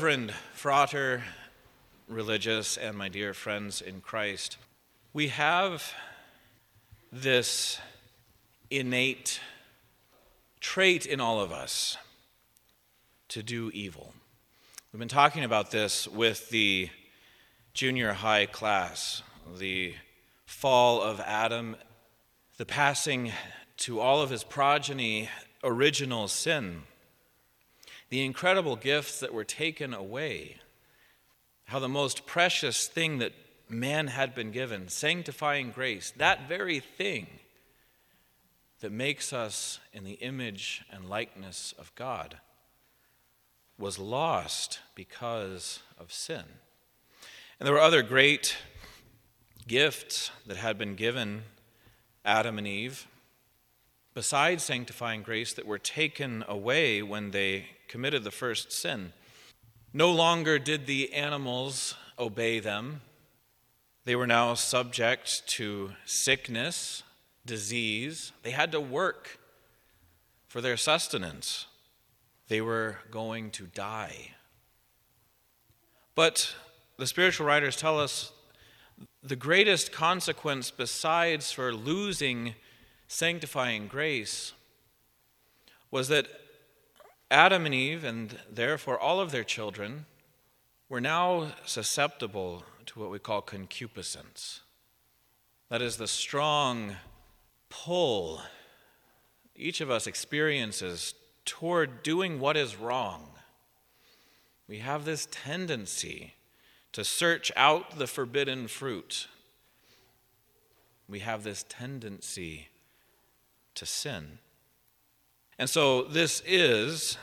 Reverend Frater Religious and my dear friends in Christ, we have this innate trait in all of us to do evil. We've been talking about this with the junior high class, the fall of Adam, the passing to all of his progeny, original sin, the incredible gifts that were taken away, how the most precious thing that man had been given, sanctifying grace, that very thing that makes us in the image and likeness of God, was lost because of sin. And there were other great gifts that had been given Adam and Eve, besides sanctifying grace, that were taken away when they committed the first sin. No longer did the animals obey them. They were now subject to sickness, disease. They had to work for their sustenance. They were going to die. But the spiritual writers tell us the greatest consequence besides for losing sanctifying grace was that Adam and Eve, and therefore all of their children, were now susceptible to what we call concupiscence. That is the strong pull each of us experiences toward doing what is wrong. We have this tendency to search out the forbidden fruit. We have this tendency to sin. And so this is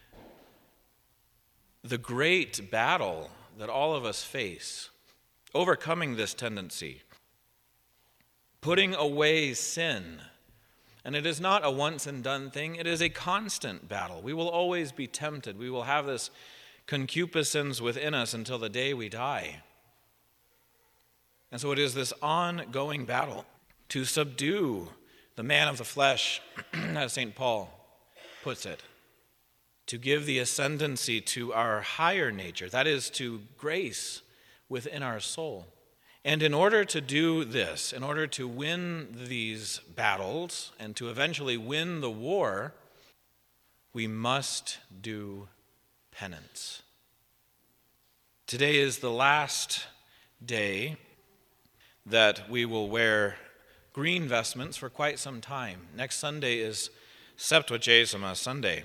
the great battle that all of us face, overcoming this tendency, putting away sin. And it is not a once and done thing, it is a constant battle. We will always be tempted. We will have this concupiscence within us until the day we die. And so it is this ongoing battle to subdue the man of the flesh, as St. Paul puts it, to give the ascendancy to our higher nature, that is, to grace within our soul. And in order to do this, in order to win these battles and to eventually win the war, we must do penance. Today is the last day that we will wear green vestments for quite some time. Next Sunday is Septuagesima Sunday.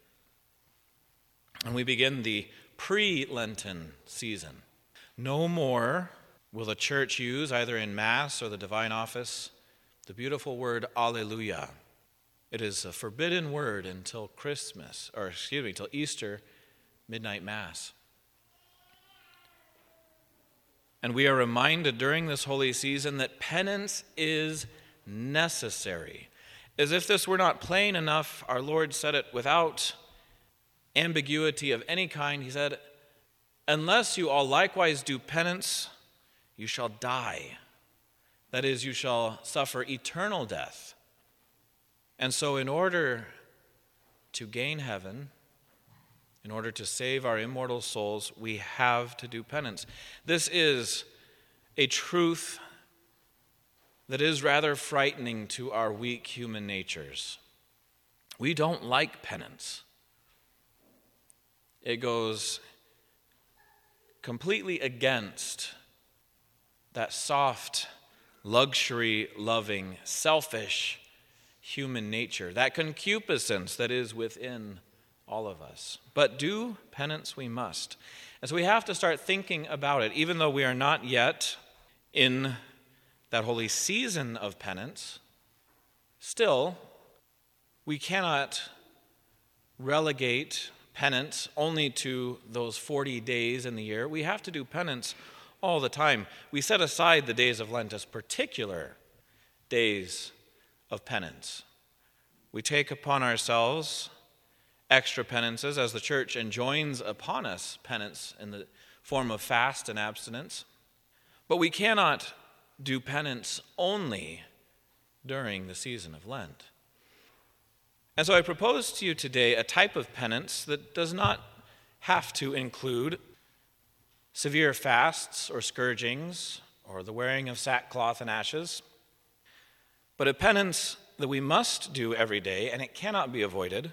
And we begin the pre-Lenten season. No more will the church use, either in Mass or the divine office, the beautiful word Alleluia. It is a forbidden word until till Easter midnight Mass. And we are reminded during this holy season that penance is necessary. As if this were not plain enough, our Lord said it without ambiguity of any kind. He said, "Unless you all likewise do penance, you shall die." That is, you shall suffer eternal death. And so in order to gain heaven, in order to save our immortal souls, we have to do penance. This is a truth that is rather frightening to our weak human natures. We don't like penance. It goes completely against that soft, luxury-loving, selfish human nature, that concupiscence that is within all of us. But do penance we must. And so we have to start thinking about it, even though we are not yet in that holy season of penance. Still, we cannot relegate penance only to those 40 days in the year. We have to do penance all the time. We set aside the days of Lent as particular days of penance. We take upon ourselves extra penances as the church enjoins upon us penance in the form of fast and abstinence. But we cannot do penance only during the season of Lent. And so I propose to you today a type of penance that does not have to include severe fasts or scourgings or the wearing of sackcloth and ashes, but a penance that we must do every day, and it cannot be avoided.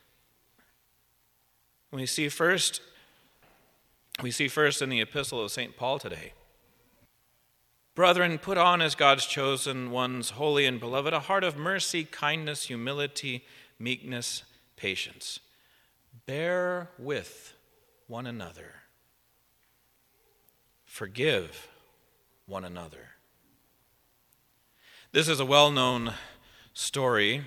We see first in the epistle of St. Paul today. Brethren, put on as God's chosen ones, holy and beloved, a heart of mercy, kindness, humility, meekness, patience. Bear with one another. Forgive one another. This is a well-known story.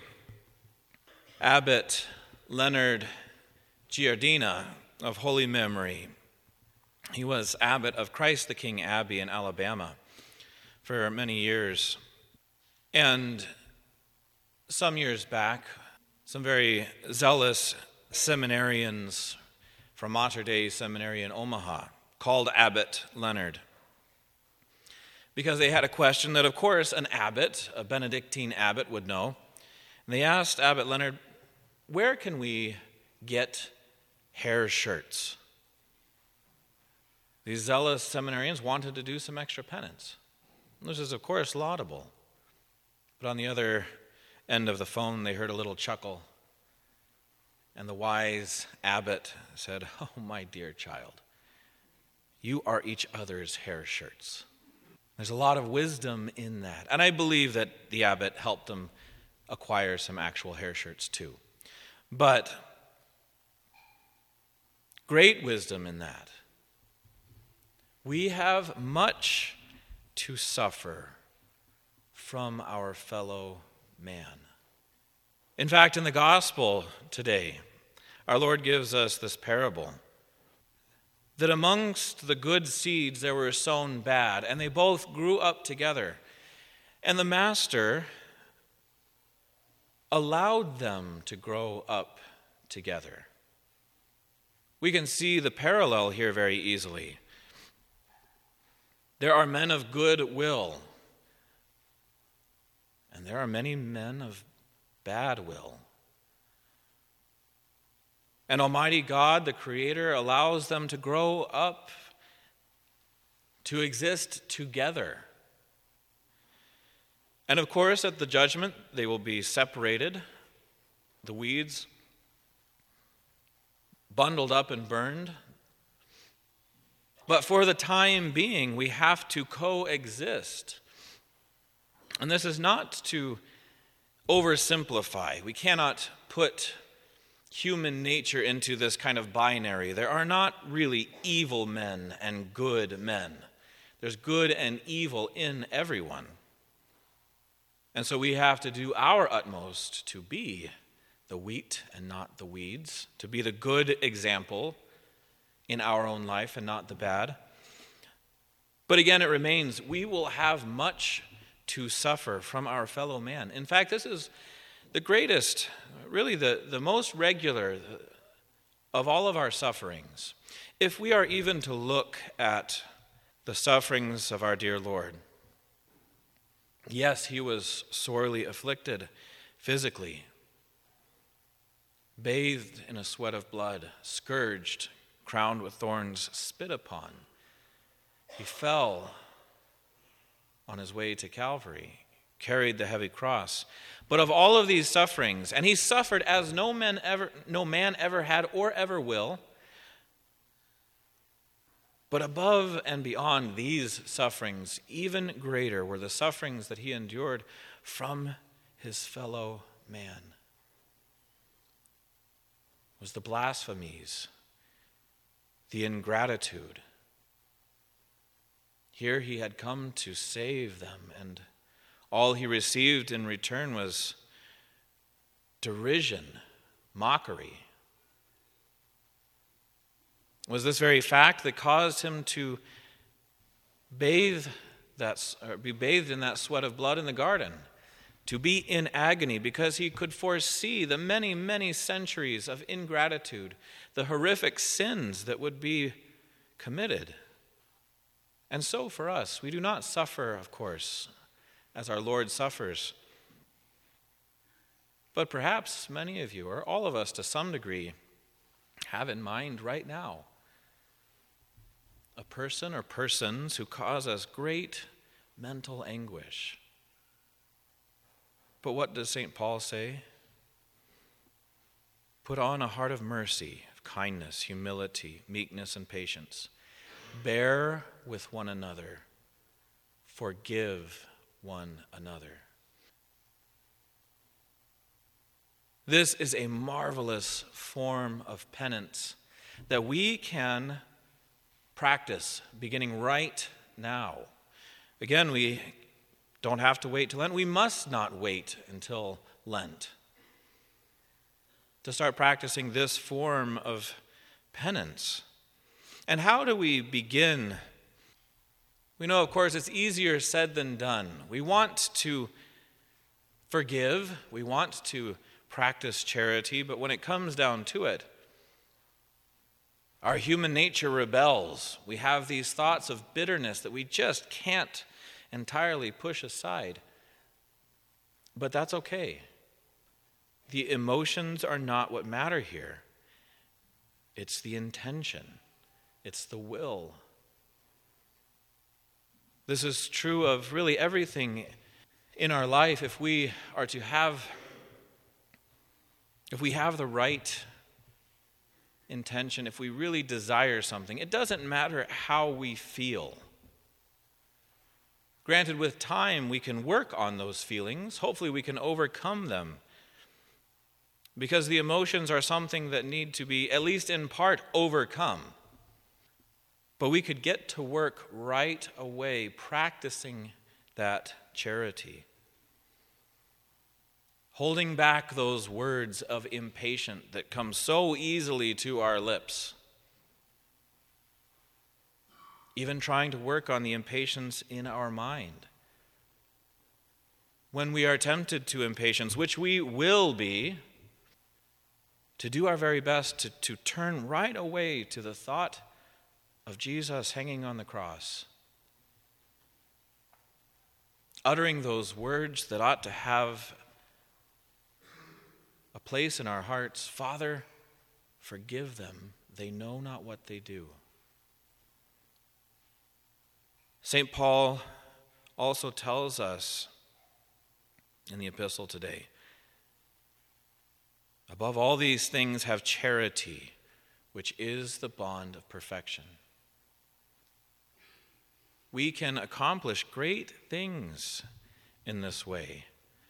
Abbot Leonard Giardina of holy memory. He was abbot of Christ the King Abbey in Alabama for many years. And some years back, some very zealous seminarians from Mater Dei Seminary in Omaha called Abbot Leonard because they had a question that, of course, an abbot, a Benedictine abbot, would know. And they asked Abbot Leonard, where can we get hair shirts? These zealous seminarians wanted to do some extra penance. This is, of course, laudable. But on the other end of the phone, they heard a little chuckle. And the wise abbot said, oh, my dear child, you are each other's hair shirts. There's a lot of wisdom in that. And I believe that the abbot helped them acquire some actual hair shirts too. But great wisdom in that. We have much to suffer from our fellow man. In fact, in the gospel today, our Lord gives us this parable that amongst the good seeds there were sown bad, and they both grew up together. And the master allowed them to grow up together. We can see the parallel here very easily. There are men of good will, and there are many men of bad will. And Almighty God, the Creator, allows them to grow up, to exist together. And of course, at the judgment, they will be separated, the weeds, bundled up and burned. But for the time being, we have to coexist. And this is not to oversimplify. We cannot put human nature into this kind of binary. There are not really evil men and good men. There's good and evil in everyone. And so we have to do our utmost to be the wheat and not the weeds, to be the good example in our own life and not the bad. But again, it remains, we will have much to suffer from our fellow man. In fact, this is the greatest, really the most regular of all of our sufferings. If we are even to look at the sufferings of our dear Lord, yes, he was sorely afflicted physically, bathed in a sweat of blood, scourged, crowned with thorns, spit upon. He fell on his way to Calvary, carried the heavy cross. But of all of these sufferings, and he suffered as no man ever had or ever will, but above and beyond these sufferings, even greater were the sufferings that he endured from his fellow man. It was the blasphemies, the ingratitude. Here he had come to save them, and all he received in return was derision, mockery. It was this very fact that caused him to be bathed in that sweat of blood in the garden, to be in agony because he could foresee the many, many centuries of ingratitude, the horrific sins that would be committed. And so for us, we do not suffer, of course, as our Lord suffers. But perhaps many of you, or all of us to some degree, have in mind right now. A person or persons who cause us great mental anguish. But what does St. Paul say? Put on a heart of mercy, of kindness, humility, meekness, and patience. Bear with one another. Forgive one another. This is a marvelous form of penance that we can practice beginning right now. Again, we don't have to wait till Lent. We must not wait until Lent to start practicing this form of penance. And how do we begin? We know, of course, it's easier said than done. We want to forgive, we want to practice charity, but when it comes down to it, our human nature rebels. We have these thoughts of bitterness that we just can't entirely push aside. But that's okay. The emotions are not what matter here. It's the intention. It's the will. This is true of really everything in our life. If we have the right intention, if we really desire something, it doesn't matter how we feel. Granted, with time, we can work on those feelings. Hopefully, we can overcome them. Because the emotions are something that need to be, at least in part, overcome. But we could get to work right away practicing that charity. Holding back those words of impatient that come so easily to our lips. Even trying to work on the impatience in our mind. When we are tempted to impatience, which we will be, to do our very best to turn right away to the thought of Jesus hanging on the cross. Uttering those words that ought to have a place in our hearts. Father, forgive them. They know not what they do. St. Paul also tells us in the epistle today, above all these things have charity, which is the bond of perfection. We can accomplish great things in this way.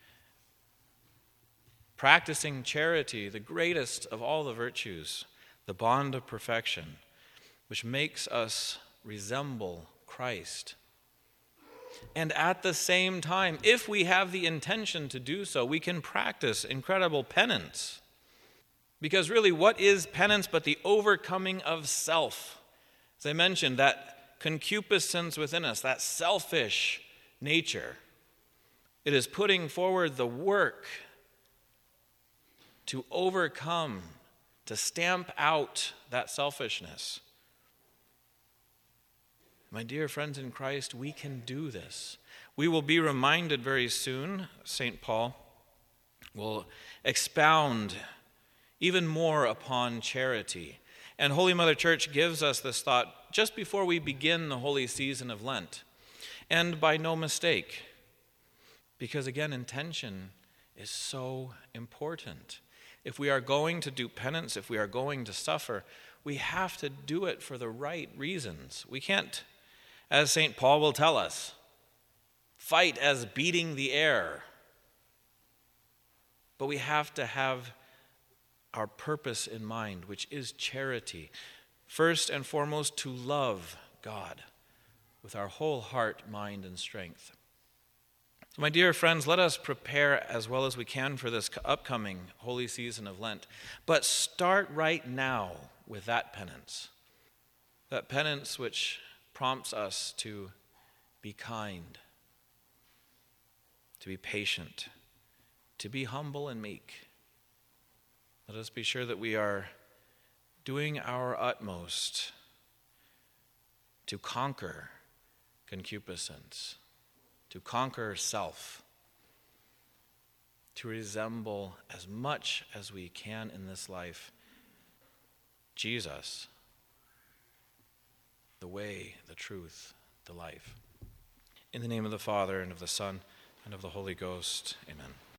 Practicing charity, the greatest of all the virtues, the bond of perfection, which makes us resemble Christ. And at the same time, if we have the intention to do so, we can practice incredible penance. Because really, what is penance but the overcoming of self? As I mentioned, that concupiscence within us, that selfish nature. It is putting forward the work to overcome, to stamp out that selfishness. My dear friends in Christ, we can do this. We will be reminded very soon. St. Paul will expound even more upon charity. And Holy Mother Church gives us this thought just before we begin the holy season of Lent. And by no mistake, because again, intention is so important. If we are going to do penance, if we are going to suffer, we have to do it for the right reasons. We can't, as St. Paul will tell us, fight as beating the air. But we have to have our purpose in mind, which is charity. First and foremost, to love God with our whole heart, mind, and strength. So my dear friends, let us prepare as well as we can for this upcoming holy season of Lent. But start right now with that penance which prompts us to be kind, to be patient, to be humble and meek. Let us be sure that we are doing our utmost to conquer concupiscence, to conquer self, to resemble as much as we can in this life Jesus, the way, the truth, the life. In the name of the Father, and of the Son, and of the Holy Ghost, amen.